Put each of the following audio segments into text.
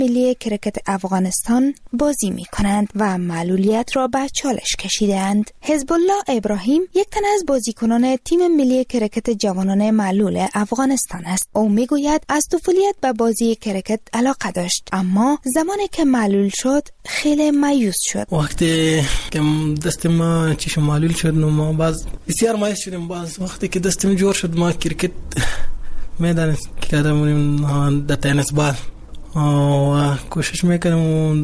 ملی کرکت افغانستان بازی می کنند و معلولیت را به چالش کشیدند. حزب الله ابراهیم یک تن از بازیکنان تیم ملی کرکت جوانان معلول افغانستان است. او می گوید از طفولیت به بازی کرکت علاقه داشت، اما زمانی که معلول شد خیلی مایوس شد. وقتی که دست ما چشم معلول شد ما باز بسیار مایوس شدیم. باز وقتی که دستم جور شد ما کرکت میدان کردم در تنس بال و کوشش میکنم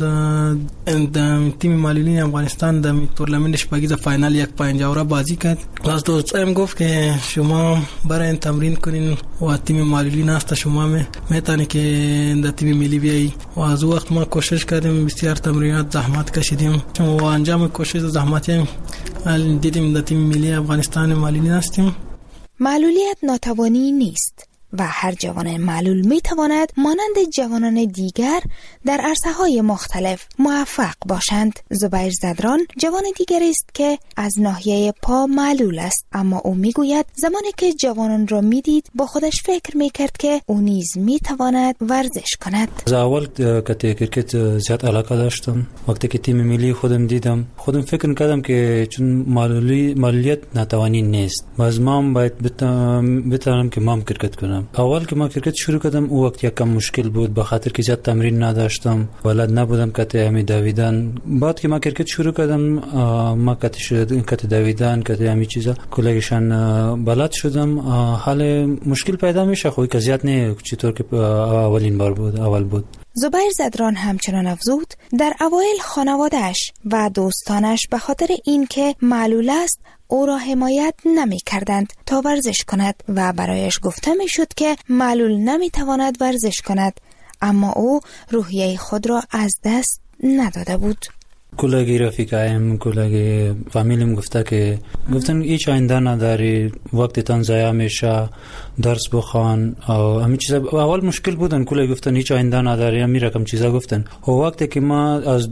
در تیم معلولین افغانستان در تورنمنت شپږیزه فاینال یک پنجاوره بازی کرد. باز دوستایم گفت که شما برای این تمرین کنین و تیم معلولین است شما میتونی که در تیم ملی بیایی. و از وقت ما کوشش کردیم، بسیار تمرینات زحمت کشیدیم و انجام کوشش زحمتی دیدیم در تیم ملی افغانستان معلولین هستیم. معلولیت ناتوانی نیست و هر جوان معلول می تواند مانند جوانان دیگر در عرصه‌های مختلف موفق باشند. زبیر زدران جوان دیگری است که از ناحیه پا معلول است، اما او می گوید زمانی که جوانان را می دید با خودش فکر می کرد که او نیز می تواند ورزش کند. از اول که کرکت زیاد علاقه داشتم، وقتی که تیم ملی خودم دیدم خودم فکر کردم که چون معلولیت ناتوانی نیست، باز ما باید بتونم که ما کرکت کنم. اول که ما کرکت شروع کردم او وقت یکم مشکل بود، به خاطر که زیاد تمرین نداشتم، بلد نبودم کته همی دویدن. بعد که ما کرکت شروع کردم ما کته دویدن کته همی چیزا کلگشان بلد شدم. حال مشکل پیدا میشه خوی که زیاد نه چطور که اول بود. زبیر زدران همچنان افزود در اوایل خانواده‌اش و دوستانش به خاطر اینکه معلول است او را حمایت نمی کردند تا ورزش کند و برایش گفته می شد که معلول نمی تواند ورزش کند، اما او روحیه خود را از دست نداده بود. کلگی رفیقایم کلگی فامیلیم گفتن هیچ آینده نداری، وقتی تان ضایع میشه، درس بخوان و همین چیزا. اول مشکل بودن، کلگی گفتن هیچ آینده نداری، همین رقم چیزا گفتن. و وقتی که ما از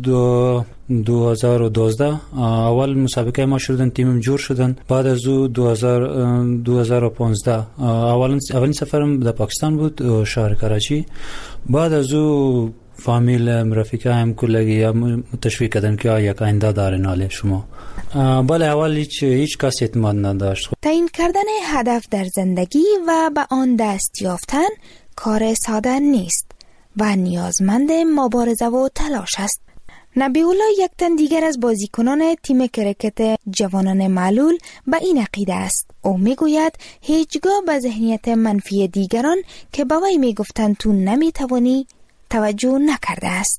2012 اول مسابقه ما شدن، تیمم جور شدن. بعد از 2015 اولین سفرم در پاکستان بود، شهر کراچی. بعد از فامیل رفیقایم کلگی تشویق کردن که یک آینده دارین حال شما. بله اول هیچ کس اعتماد نداشت. تعیین کردن هدف در زندگی و به آن دست یافتن کار ساده نیست و نیازمند مبارزه و تلاش است. نبی‌الله یک تن دیگر از بازیکنان تیم کرکت جوانان معلول به این عقیده است. او میگوید هیچگاه به ذهنیت منفی دیگران که به وی میگفتند تو نمیتوانی توجه نکرده است.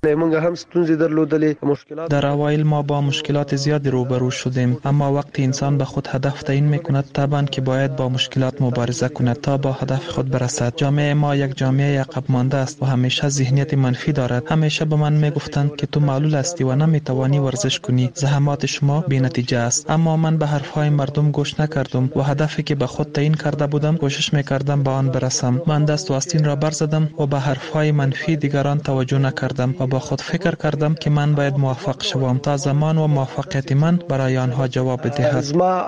در اوایل ما با مشکلات زیادی روبرو شدیم، اما وقتی انسان به خود هدف تعیین میکند طبعا که باید با مشکلات مبارزه کند تا با هدف خود برسد. جامعه ما یک جامعه عقب مانده است و همیشه ذهنیت منفی دارد. همیشه به من میگفتند که تو معلول هستی و نمیتوانی ورزش کنی، زحمات شما بی‌نتیجه است. اما من به حرفهای مردم گوش نکردم و هدفی که به خود تعیین کرده بودم کوشش میکردم به آن برسم. من دست و آستین را برزدم و به حرفهای منفی دیگران توجه نکردم و با خود فکر کردم که من باید موفق شوم تا زمان و موفقیت من برای آنها جواب دهد.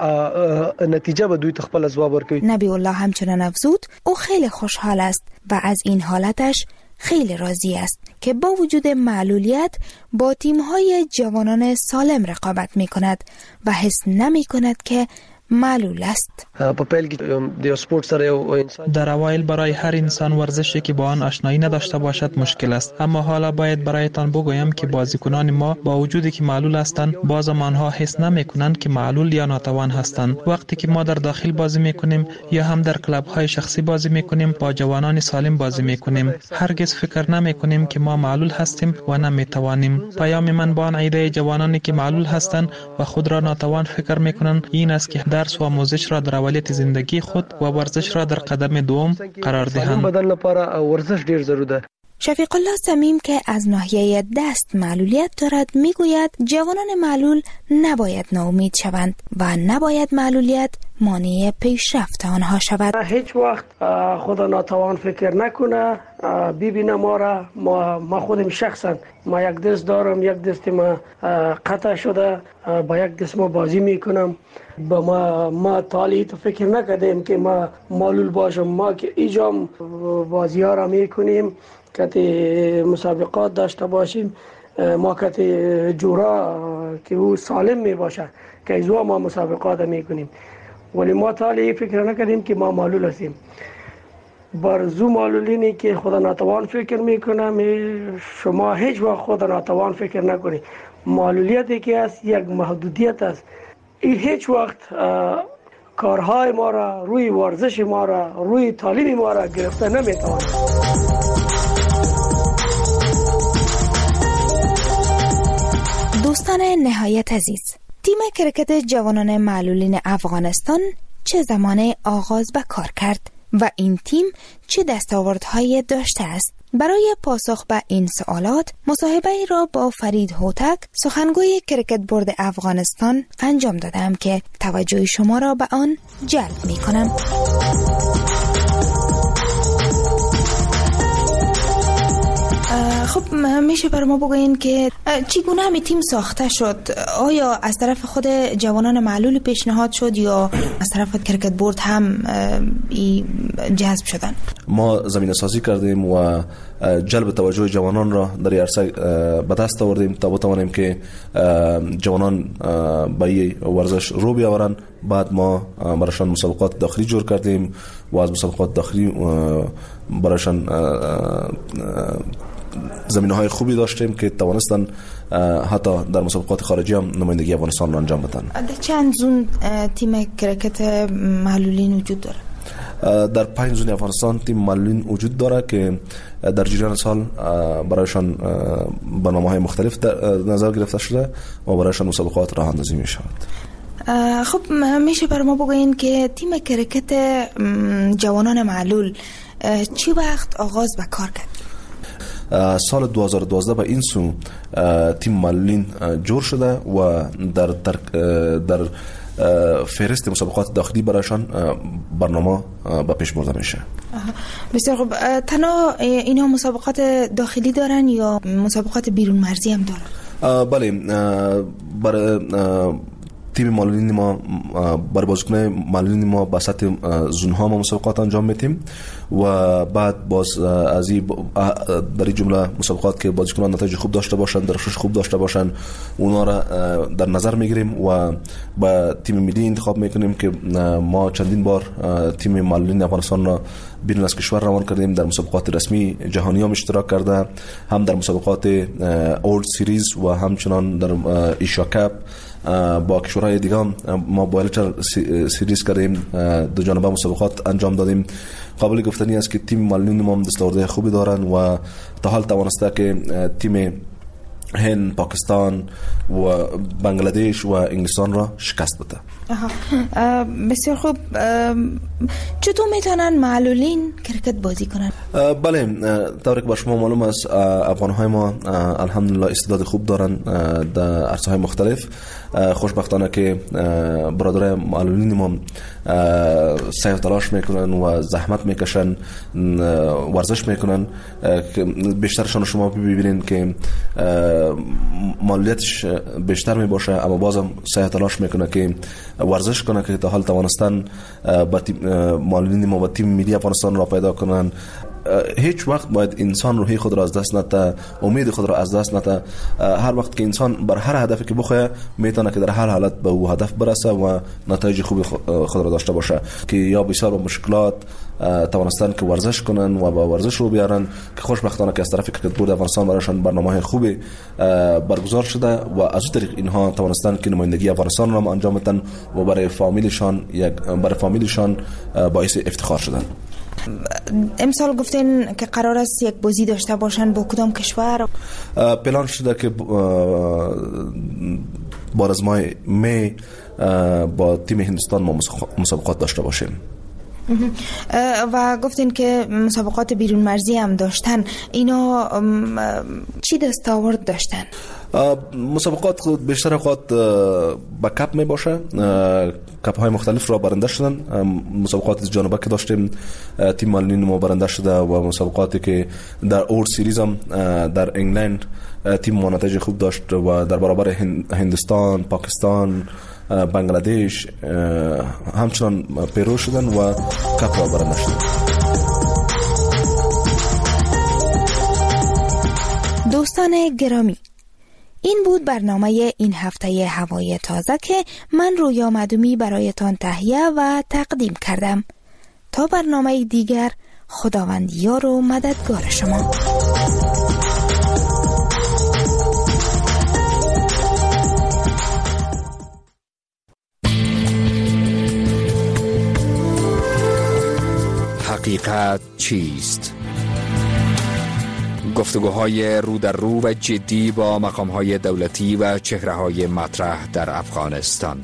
نبی الله همچنان افزود او خیلی خوشحال است و از این حالتش خیلی راضی است که با وجود معلولیت با تیم‌های جوانان سالم رقابت می‌کند و حس نمی‌کند که معلول است. در اوایل برای هر انسان ورزشی که با آن آشنایی نداشته باشد مشکل است، اما حالا باید برایتان بگویم که بازیکنان ما با وجودی که معلول هستند بازم آنها حس نمی‌کنند که معلول یا ناتوان هستند. وقتی که ما در داخل بازی می‌کنیم یا هم در کلاب‌های شخصی بازی می‌کنیم با جوانان سالم بازی می‌کنیم، هرگز فکر نمی‌کنیم که ما معلول هستیم و نمی‌توانیم. پیام من با آن عده جوانانی که معلول هستند و خود را ناتوان فکر می‌کنند این است که درس و آموزش را در اولیت زندگی خود و ورزش را در قدم دوم قرار دهند. شفیق الله صمیم که از ناحیه دست معلولیت دارد میگوید جوانان معلول نباید ناامید شوند و نباید معلولیت مانع پیشرفت آنها شود. هیچ وقت خدا ناتوان فکر نکنه. ببینه ما خودم شخصا ما یک دست دارم، یک دست ما قطع شده، با یک دست ما بازی میکنم. ما تالی تو فکر نکردیم که ما معلول باشم. ما که ایجام بازی ها را میکنیم که مسابقات داشته باشیم، ما که جورا که او سالم می باشه که ایزوا ما مسابقات می کنیم، ولی ما تالی فکر نکردیم که ما معلول هستیم. برزو معلولینی که خدا ناتوان فکر میکنم، شما هیچ وقت خدا ناتوان فکر نکنید. معلولیتی که است یک محدودیت است. این هیچ وقت کارهای ما را، روی ورزش ما را، روی تعلیم ما را گرفته نمیتواند. دوستان نهایت عزیز، تیم کرکت جوانان معلولین افغانستان چه زمانه آغاز به کار کرد و این تیم چه دستاوردهایی داشته است؟ برای پاسخ به این سوالات مصاحبه را با فرید هوتک، سخنگوی کرکت بورد افغانستان انجام دادم که توجه شما را به آن جلب می کنم. خب میشه بر ما بگوین که چگونه همین تیم ساخته شد؟ آیا از طرف خود جوانان معلول پیشنهاد شد یا از طرف کرکت بورد هم جذب شدن؟ ما زمینه سازی کردیم و جلب توجه جوانان را در عرصه به دست آوردیم تا بتوانیم که جوانان به این ورزش رو بیاورند. بعد ما برایشان مسابقات داخلی جور کردیم و از مسابقات داخلی برایشان زمینه‌های خوبی داشتیم که توانستن حتی در مسابقات خارجی هم نمایندگی افغانستان را انجام بدن. چند زون تیم کرکت معلولین وجود داره؟ در 5 زون افغانستان تیم معلولین وجود داره که در جریان سال برایشان برنامه‌های مختلف در نظر گرفته شده و برایشان مسابقات راه اندازی می شود. خب میشه بر ما بگوین که تیم کرکت جوانان معلول چی وقت آغاز به کار کرد؟ سال 2012 به این سو تیم معلولین جور شده و در فهرست مسابقات داخلی برایشان برنامه به پیش برده میشه. بسیار خوب. تنها اینا مسابقات داخلی دارن یا مسابقات بیرون مرزی هم دارن؟ بله، برای تیم معلولین ما، برای بازیکنان معلولین ما به سطح زونها ما مسابقات انجام میدیم و بعد باز از در این جمله مسابقات که بازیکنان نتایج خوب داشته باشند، درخشش خوب داشته باشند، اونا را در نظر میگیریم و با تیم ملی انتخاب میکنیم که ما چندین بار تیم معلولین افغانستان را بیرون از کشور روان کردیم. در مسابقات رسمی جهانی هم اشتراک کرده، هم در مسابقات اولد سیریز و همچنان در ایشا کپ با کشورهای دیگه ما با لیتر سیریز کردیم، دو جانبه مسابقات انجام دادیم. قابل گفتنی است که تیم معلولین ما دستاوردهای خوبی دارن و تا حال توانسته که تیم هند، پاکستان و بنگلادش و انگلستان را شکست بده. بسیار خوب. چطور میتونن معلولین کرکت بازی کنن؟ بله، طوری که با شما معلوم است افغان‌های ما الحمدلله استعداد خوب دارن در عرصه‌های مختلف. خوشبختانه که برادرای معلولین ما سعی و تلاش میکنن و زحمت میکشن، ورزش میکنن. بیشترشان شما ببینید که معلولیتش بیشتر میباشه اما بازم سعی تلاش میکنه که ورزش کنه که تا حال توانستن با معلولین ما و تیم ملی افغانستان را پیدا کنن. هیچ وقت باید انسان روحی خود را از دست نده، امید خود را از دست نده. هر وقت که انسان بر هر هدفی که بخواه میتونه که در هر حالت به او هدف برسه و نتایج خوبی خود را داشته باشه. که یا بسیار با مشکلات توانستن که ورزش کنن و با ورزش رو بیارن که خوشبختانه که از طرف کرکت بورد افغانستان برایشان برنامه‌های خوبی برگزار شده و از اون طریق اینها توانستن که نمایندگی افغانستان را انجام بدن و برای فامیلشان باعث افتخار شدن. امسال گفتین که قرار است یک بازی داشته باشن با کدام کشور؟ پلان شده که بعد از ماه می با تیم هندوستان ما مسابقات داشته باشیم. و گفتین که مسابقات بیرون مرزی هم داشتن. اینا چی دستاورد داشتن؟ مسابقات بیشتر اوقات با کپ می باشه، کپ های مختلف را برنده شدن. مسابقات جانبه که داشتیم تیم معلولین ما برنده شده و مسابقاتی که در اولد سیریز هم در انگلند تیم ما نتایج خوب داشت و در برابر هندوستان، پاکستان، بنگلادش همچنان پیرو شدن و کپ را برنده شدن. دوستان گرامی، این بود برنامه این هفته هوای تازه که من رویا مدومی برایتان تهیه و تقدیم کردم. تا برنامه دیگر، خداوند یار و مددگار شما. حقیقت چیست؟ گفتگوهای رو در رو و جدی با مقامهای دولتی و چهره‌های مطرح در افغانستان.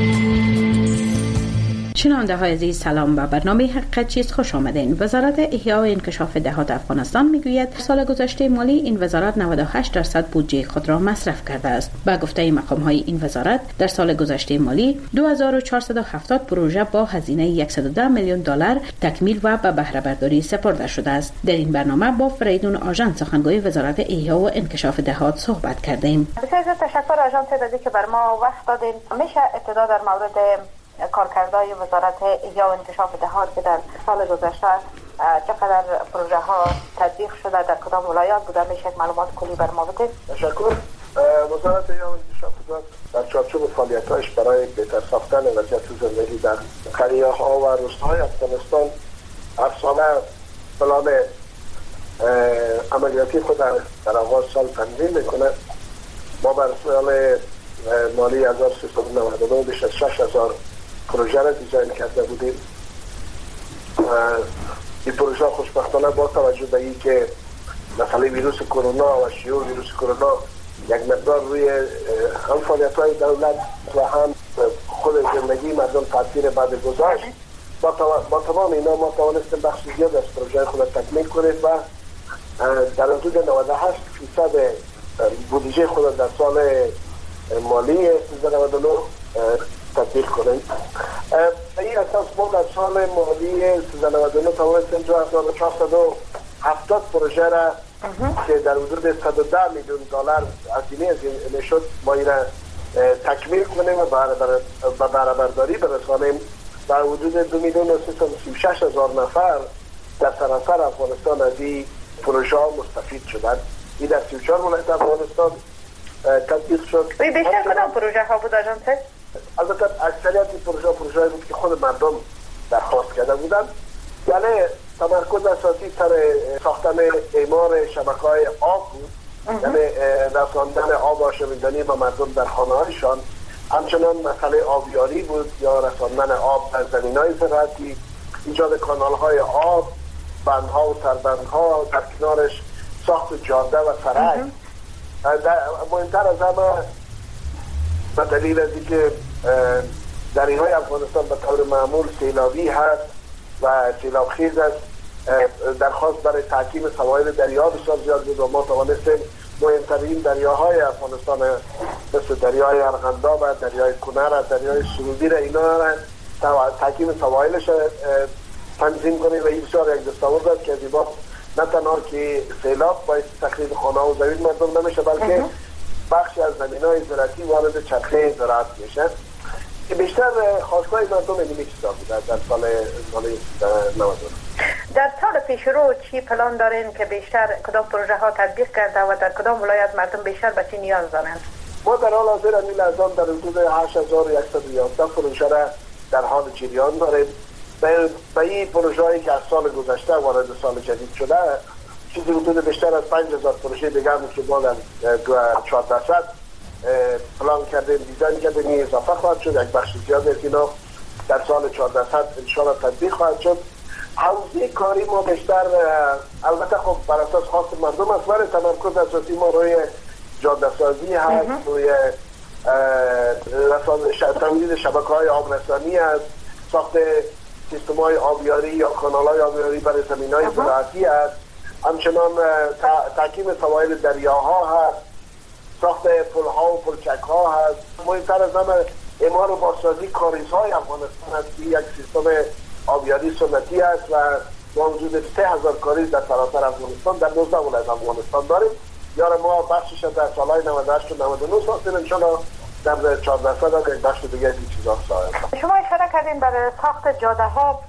شنونده های عزیز سلام، به برنامه حقیقت چیست خوش آمدین. وزارت احیا و انکشاف دهات افغانستان میگوید سال گذشته مالی این وزارت 98% بودجه خود را مصرف کرده است. با گفته مقام های این وزارت در سال گذشته مالی 2470 پروژه با هزینه $110 میلیون تکمیل و به بهره برداری سپرده شده است. در این برنامه با فریدون آژان سخنگوی وزارت احیا و انکشاف دهات صحبت کردیم. بسیار تشکر آژان تعدادی که بر ما وقت دادین. میشه ابتدا در مورد کارکردهای وزارت احیا و انکشاف دهات که در سال گذشته چقدر پروژه ها تطبیق شده، در کدام ولایات بوده، میشه یک معلومات کلی بر ما بدید؟ تشکر. وزارت احیا و انکشاف دهات در چارچوب فعالیت‌هایش برای بهتر ساختن وضعیت زندگی در قریه‌ها و روستاهای افغانستان هر ساله پلان عملیاتی خود در آغاز سال تنظیم میکنه. ما بر سال مالی 1399 بیش از 6000 پروژه را دیزاین کرده بودیم. این پروژه خوشبختانه با توجه به این که مسئله ویروس کرونا و شیوع ویروس کرونا یک مقدار روی هم فعالیت‌های دولت و هم خود زندگی مردم تاثیر بعد گذاشت، با تمام اینا ما توانستیم بخش زیاد از پروژه خود تکمیل کنیم و در حدود 98% بودجه خود در سال مالی 1399 تطبیق کنیم. این اساس ما در سال مالی 1399 توانستیم 2470 پروژه را که در حدود $110 میلیون هزینه شد ما این را تکمیل کنیم و به بهره برداری برسانیم. در حدود 2,336,000 نفر در سراسر افغانستان از این پروژه ها مستفید شدند. این در 34 ولایت افغانستان تطبیق شد. بیشتر کدام پروژه ها بود آژان صاحب؟ البته اکثریت این پروژه بود که خود مردم درخواست کرده بودند. یعنی تمرکز اساسی سر ساختن اعمار شبکه‌های آب بود، یعنی رساندن آب و آشامیدنی به مردم در خانه‌هایشان. همچنان مسئله آبیاری بود یا رساندن آب در زمین‌های زراعتی، ایجاد کانال‌های آب، بندها و سربندها، در کنارش ساخت جاده و سرک. مهمتر از همه به دلیل از اینکه دریاهای افغانستان به طور معمول سیلابی هست و سیلاب خیز است، درخواست برای تحکیم سواحل دریا بسیار زیاد بود و ما توانستیم مهمترین دریاهای افغانستان مثل دریای ارغنداب و دریای کنر و دریای سرودی را اینا را تحکیم سواحلش تنظیم کنیم و این بسیار یک دستاورد است که از این نه تنها که سیلاب باعث تخریب خانه و زمین مردم نمیشه بلکه بخشی از زمین‌های زراعتی وارد چرخه زراعت میشه. که بیشتر خواستگاه مردم اینمی چیزا بوده در سال 99. در سال پیش رو چی پلان دارین که بیشتر کدام پروژه ها تطبیق کرده و در کدام ولایت مردم بیشتر به چی نیاز دارن؟ ما در حال حاضر این لحظه در حدود 8111 پروژه را در حال جریان داریم. به این پروژه هایی که از سال گذشته وارد سال جدید شده چیزی حدود بیشتر از 5000 پروژه دیگه هم که ما در 4% پلان کردیم دیزاین کردیم این اضافه خواهد شد. یک بخش زیاد از اینا در سال 4% انشاءالله تطبیق خواهد شد. حوزه کاری ما بیشتر البته خب بر اساس خواست مردم است ولی تمرکز اساسی ما روی جاده سازی هست، روی تمدید شبکه‌های آبرسانی است، ساخت سیستم‌های آبیاری یا کانال‌های آبیاری برای زمین‌های زراعتی است، همچنان تحکیم سواحل دریاها هست، ساخت پل‌ها و پلچک‌ها هست. مهمتر از همه اعمار و بازسازی کاریزهای افغانستان است که یک سیستم آبیاری سنتی است و با وجود 3000 کاریز در سراسر افغانستان در 19 ولایت افغانستان داریم. یار ما بخشش در سالهای 98 و 99 ساختیم، انشاءالله در 14 یک بخش دیگه این چیزا ساخته. شما اشاره کردین برای ساخت جاده ها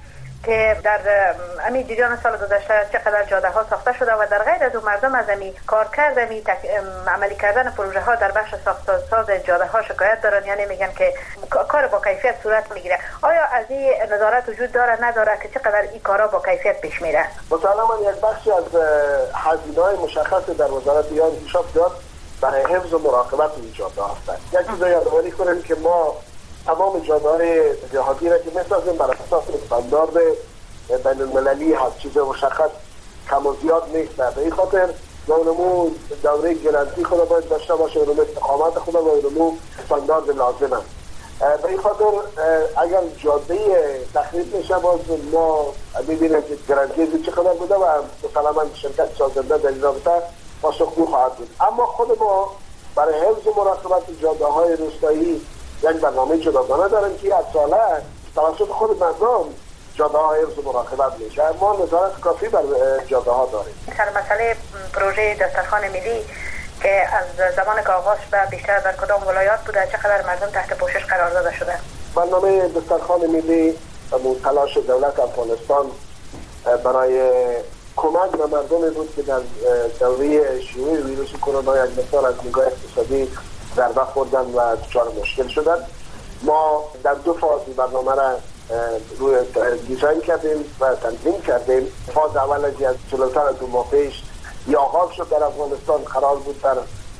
که در همین جریان سال گذشته چقدر جاده ها ساخته شده و در غیر از اون مردم از همین کارکرد عملی کردن پروژه ها در بخش ساخت جاده ها شکایت دارن، یعنی میگن که کار با کیفیت صورت میگیره. آیا از این نظارت وجود داره نداره که چقدر این کارا با کیفیت پیش میره؟ مسلماً یک بخشی از هزینه‌های مشخص در وزارت یا انکشاف داد برای حفظ و مراقبت این جاده هستند. یک چیز یادآوری کنیم که ما تمام جاده‌های جهادی را که می‌سازیم بر اساس استاندارد بین‌المللی هست، چیز مشخص کم و زیاد نیست. به این خاطر اونمو دوره گارانتی خود باید داشته باشه، اونمو استقامت خود و اونمو استاندارد لازمه. به این خاطر اگر جاده تخریب میشه باز ما می‌بینیم که گارانتی چقدر بوده و مسلماً شرکت سازنده در این رابطه پاسخگو خواهد بود. اما خود ما برای حفظ و مراقبت جاده‌های روستایی یک برنامه جداگانه داریم که از ساله توسط خود مردم جاده ها حفظ و مراقبت میشه. ما نظارت کافی بر جاده ها داریم. سر مسئله پروژه دسترخوان ملی که از زمان که آغاز شده بیشتر در کدام ولایات بوده، چقدر مردم تحت پوشش قرار داده شده؟ برنامه دسترخوان ملی تلاش دولت افغانستان برای کمک به مردمی بود که در دوره شیوع ویروس کرونا یک مقدار از نگاه اقتصادی ضربه خوردن و دچار مشکل شدن. ما در دو فاز برنامه را روی دیزاین کردیم و تنظیم کردیم. فاز اول از جلوتر از 2 ماه پیش آغاز شد در افغانستان، قرار بود در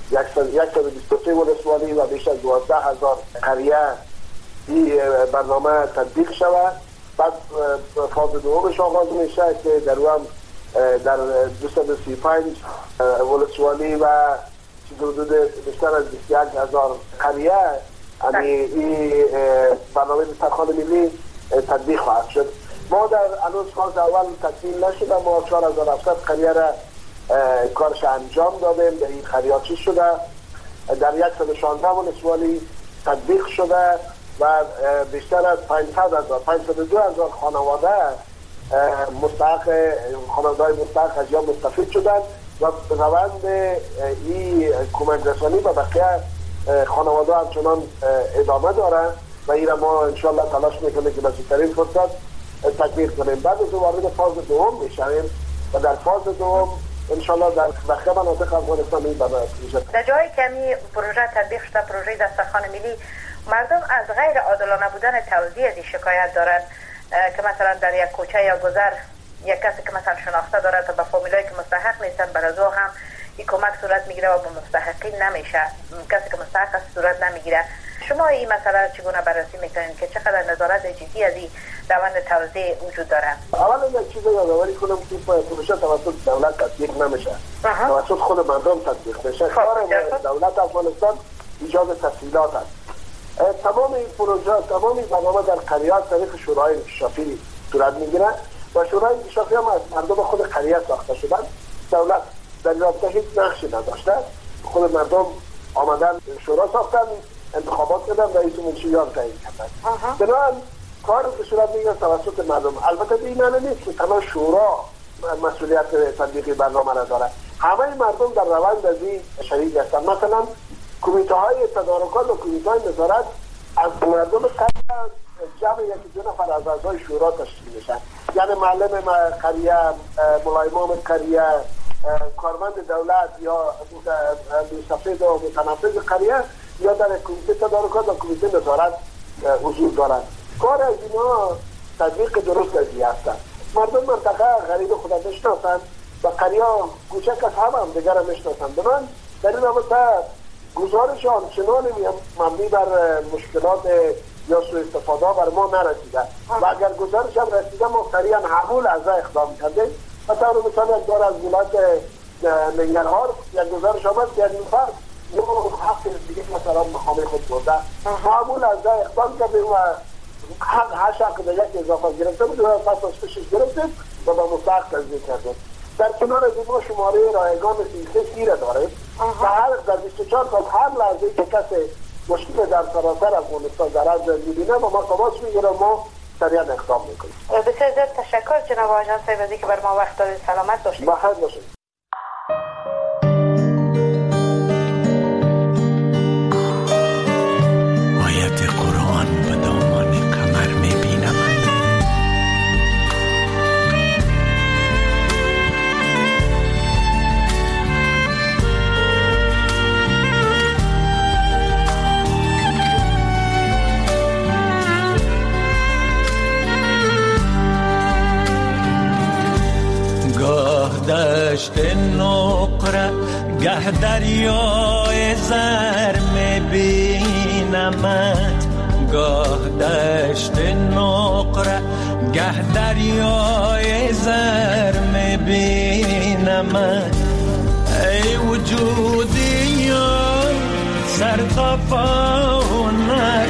123 ولسوالی و بیش از 12,000 قریه این برنامه تطبیق شود. بعد فاز دومش آغاز میشه که در اون در 235 ولسوالی و حدود بیشتر از 21,000 قریه این برنامه دسترخوان ملی تطبیق خواهد شد. ما در هنوز فاز اول تکمیل نشده، ما 4,700 قریه را کارش انجام دادیم. در این خریاچی شده در 116 ولسوالی تطبیق شده و بیشتر از 502,000 خانواده خانواده مستحق از یا مستفید شدند و روند این کمک رسانی به بقیه خانواده همچنان ادامه داره و این را ما انشاءالله تلاش میکنیم که به زودترین فرصت تکمیل کنیم. بعد از وارد فاز دوم میشویم و در فاز دوم انشاءالله در بقیه مناطق افغانستان این برنامه میشه. در جایی که می پروژه تطبیق شده، پروژه دسترخوان ملی، مردم از غیر عادلانه بودن توزیع از شکایت دارند که مثلا در یک کوچه یا گذر یک کسی که مثلا شناخته داره تا به فامیلایی که مستحق نیستن بر از هم این کمک صورت میگیره و به مستحقین نمیشه، کسی که مستحق است صورت نمیگیره. شما این مسئله چگونه بررسی میکنید که چقدر نظارت جدی از این روند توزیع وجود داره؟ اولا یک چیز یادآوری کنم که پروژه توسط دولت تطبیق نمیشه، توسط خود مردم تطبیق میشه. کار دولت افغانستان ایجاد تسهیلات است. تمام این پروژه، تمام این برنامه در قریات طریق شورای انکشافی صورت میگیره و شورای انکشافی هم از مردم خود قریه ساخته شدن. دولت در رابطه هیچ نقشی نداشته، خود مردم آمدن شورا ساختن، انتخابات کردن، رئیس منشیان تعیین کردن. بنابراین کاری که صورت میگیره توسط مردم. البته این معنی نیست که تنها شورا مسئولیت تطبیق برنامه را داره، همه مردم در روند از این شریک هستند. مثلا کمیته های تدارکات و کمیته های نظارت از مردم جمع یکی 2 نفر از اعضای شورا تشکیل میشن، یعنی معلم قریه، ملایمام قریه، کارمند دولت یا مستفید و متنفذ قریه یا در کمیته تدارکات و کمیته نظارت حضور دارند. کار از اینا تطبیق درست از این هستند. مردم منطقه غریب خود میشناسند و قریه کوچک از هم دیگر میشناسند. من در این رابطه گزارش آنچنان مبنی بر مشکلات یا سوء استفاده بر ما نرسیده و اگر گزارش هم رسیده ما سریعا حمول از اقدام کردیم. مثلا مثلا یک دار از ولایت ننگرهار یک گزارش آمد که یک نفر حق دیگه مثلا مقام خود برده، حمول از اقدام کردیم و حق دیگه که اضافه گرفته بود و پس از کشش گرفتیم و به مستحق تزدید کردیم. در کنار از ما شماره رایگان 33 را داریم و در 24 ساعت هر لحظه که کسی مشکل در سراسر افغانستان در از میبینه و ما تماس میگیره ما سریعا اقدام میکنیم. بسیار زیاد تشکر جناب آژان صاحب که بر ما وقت دادید. سلامت باشید. بخیر باشید. آیت قرآن به دامان کمر میبینم، گه دریای زر میبینمت، گاه دشت نقره، گه دریای زر میبینمت. ای وجودی سر تا پاونک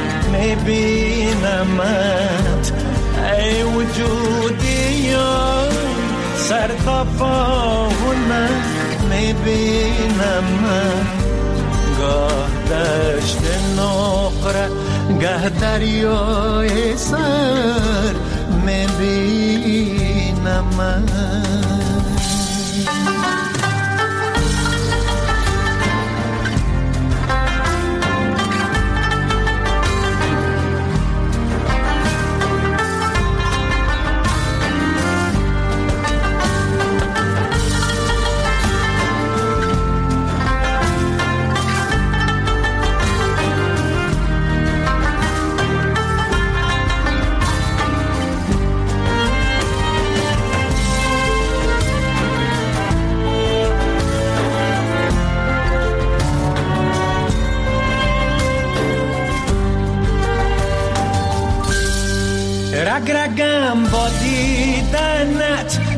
میبینمت، ای وجودی سر تا پاونک میبینمت. گاه دشت نقره، گه دریای سر میبینمت. رگ رگم با دیدنت